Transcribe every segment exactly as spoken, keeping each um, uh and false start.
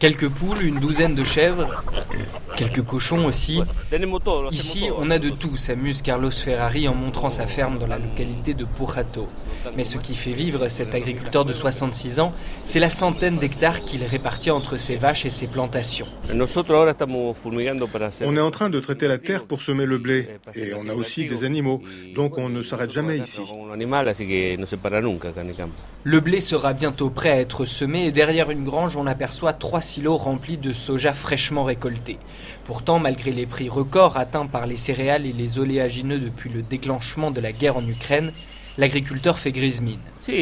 Quelques poules, une douzaine de chèvres, quelques cochons aussi. Ici, on a de tout, s'amuse Carlos Ferrari en montrant sa ferme dans la localité de Pujato. Mais ce qui fait vivre cet agriculteur de soixante-six ans, c'est la centaine d'hectares qu'il répartit entre ses vaches et ses plantations. On est en train de traiter la terre pour semer le blé. Et on a aussi des animaux, donc on ne s'arrête jamais ici. Le blé sera bientôt prêt à être semé et derrière une grange, on aperçoit trois silos remplis de soja fraîchement récolté. Pourtant, malgré les prix records atteints par les céréales et les oléagineux depuis le déclenchement de la guerre en Ukraine, l'agriculteur fait grise mine.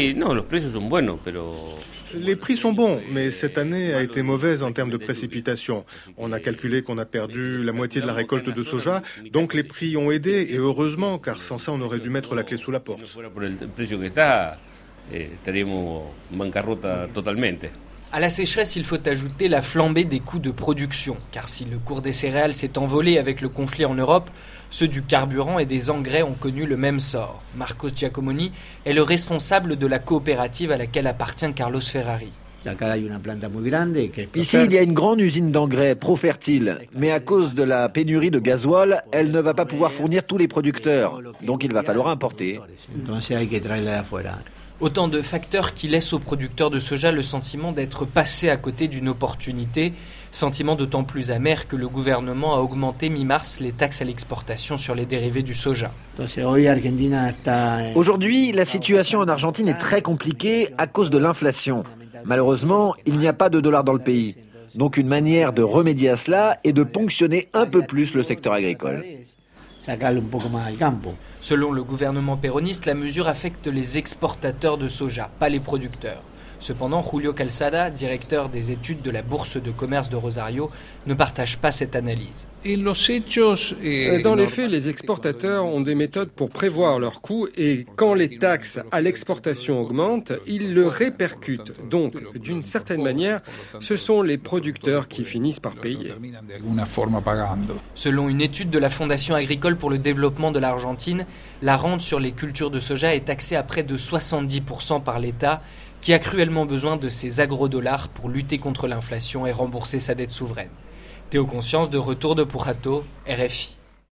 Les prix sont bons, mais cette année a été mauvaise en termes de précipitations. On a calculé qu'on a perdu la moitié de la récolte de soja, donc les prix ont aidé, et heureusement, car sans ça, on aurait dû mettre la clé sous la porte. À la sécheresse, il faut ajouter la flambée des coûts de production, car si le cours des céréales s'est envolé avec le conflit en Europe, ceux du carburant et des engrais ont connu le même sort. Marcos Giacomoni est le responsable de la coopérative à laquelle appartient Carlos Ferrari. Ici, il y a une grande usine d'engrais Profertil, mais à cause de la pénurie de gasoil, elle ne va pas pouvoir fournir tous les producteurs, donc il va falloir importer. Autant de facteurs qui laissent aux producteurs de soja le sentiment d'être passés à côté d'une opportunité, sentiment d'autant plus amer que le gouvernement a augmenté mi-mars les taxes à l'exportation sur les dérivés du soja. Aujourd'hui, la situation en Argentine est très compliquée à cause de l'inflation. Malheureusement, il n'y a pas de dollars dans le pays. Donc une manière de remédier à cela est de ponctionner un peu plus le secteur agricole. Selon le gouvernement péroniste, la mesure affecte les exportateurs de soja, pas les producteurs. Cependant, Julio Calzada, directeur des études de la Bourse de commerce de Rosario, ne partage pas cette analyse. Dans les faits, les exportateurs ont des méthodes pour prévoir leurs coûts et quand les taxes à l'exportation augmentent, ils le répercutent. Donc, d'une certaine manière, ce sont les producteurs qui finissent par payer. Selon une étude de la Fondation agricole pour le développement de l'Argentine, la rente sur les cultures de soja est taxée à près de soixante-dix pour cent par l'État, qui a cruellement besoin de ces agrodollars pour lutter contre l'inflation et rembourser sa dette souveraine. Théo Conscience, de retour de Pujato, R F I.